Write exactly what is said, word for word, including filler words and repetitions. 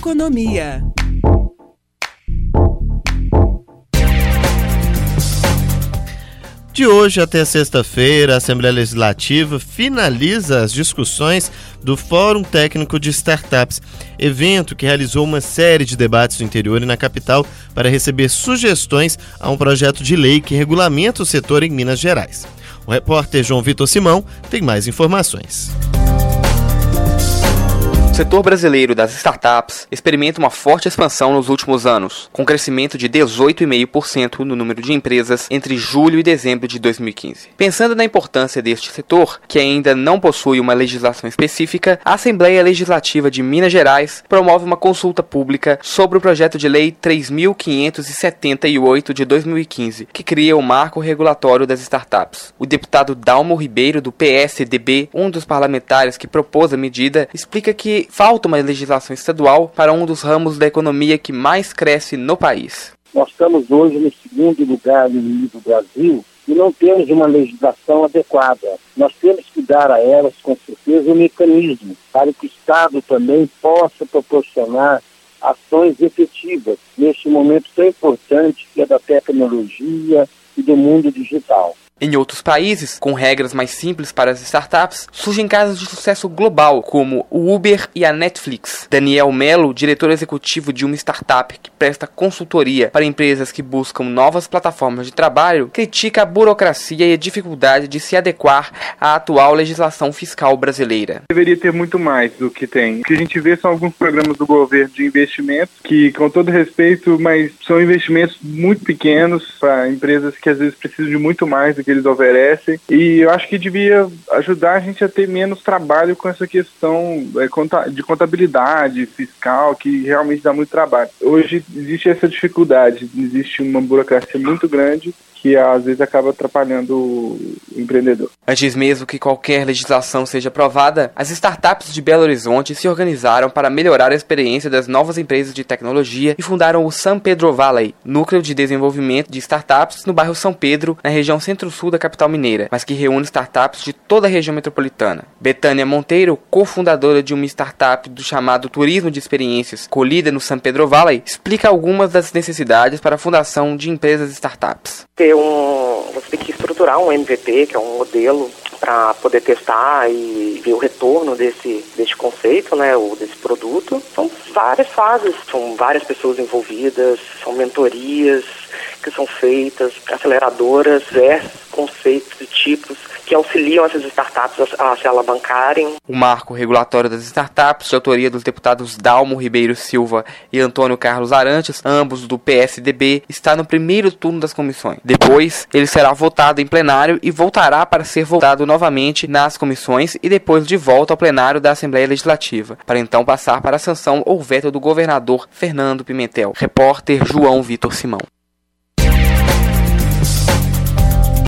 Economia. De hoje até sexta-feira, a Assembleia Legislativa finaliza as discussões do Fórum Técnico de Startups, evento que realizou uma série de debates no interior e na capital para receber sugestões a um projeto de lei que regulamenta o setor em Minas Gerais. O repórter João Vitor Simão tem mais informações. O setor brasileiro das startups experimenta uma forte expansão nos últimos anos, com crescimento de dezoito vírgula cinco por cento no número de empresas entre julho e dezembro de dois mil e quinze. Pensando na importância deste setor, que ainda não possui uma legislação específica, a Assembleia Legislativa de Minas Gerais promove uma consulta pública sobre o projeto de lei três mil quinhentos e setenta e oito de dois mil e quinze, que cria o marco regulatório das startups. O deputado Dalmo Ribeiro, do P S D B, um dos parlamentares que propôs a medida, explica que falta uma legislação estadual para um dos ramos da economia que mais cresce no país. Nós estamos hoje no segundo lugar no nível do Brasil e não temos uma legislação adequada. Nós temos que dar a elas, com certeza, um mecanismo para que o Estado também possa proporcionar ações efetivas neste momento tão importante que é da tecnologia e do mundo digital. Em outros países, com regras mais simples para as startups, surgem casos de sucesso global, como o Uber e a Netflix. Daniel Melo, diretor executivo de uma startup que presta consultoria para empresas que buscam novas plataformas de trabalho, critica a burocracia e a dificuldade de se adequar à atual legislação fiscal brasileira. Deveria ter muito mais do que tem. O que a gente vê são alguns programas do governo de investimento que, com todo respeito, mas são investimentos muito pequenos para empresas que às vezes precisam de muito mais do que eles oferecem, e eu acho que devia ajudar a gente a ter menos trabalho com essa questão de contabilidade fiscal, que realmente dá muito trabalho. Hoje existe essa dificuldade, existe uma burocracia muito grande que às vezes acaba atrapalhando o empreendedor. Antes mesmo que qualquer legislação seja aprovada, as startups de Belo Horizonte se organizaram para melhorar a experiência das novas empresas de tecnologia e fundaram o San Pedro Valley, núcleo de desenvolvimento de startups no bairro São Pedro, na região centro-sul da capital mineira, mas que reúne startups de toda a região metropolitana. Betânia Monteiro, cofundadora de uma startup do chamado Turismo de Experiências, colhida no San Pedro Valley, explica algumas das necessidades para a fundação de empresas startups. Ter um, você tem que estruturar um M V P, que é um modelo para poder testar e ver o retorno desse, desse conceito, né, ou desse produto. São várias fases, são várias pessoas envolvidas, são mentorias que são feitas, aceleradoras, diversos conceitos e tipos que auxiliam essas startups a, a se alavancarem. O marco regulatório das startups, de autoria dos deputados Dalmo Ribeiro Silva e Antônio Carlos Arantes, ambos do P S D B, está no primeiro turno das comissões. Depois, ele será votado em plenário e voltará para ser votado novamente nas comissões e depois de volta ao plenário da Assembleia Legislativa, para então passar para a sanção ou veto do governador Fernando Pimentel. Repórter João Vitor Simão.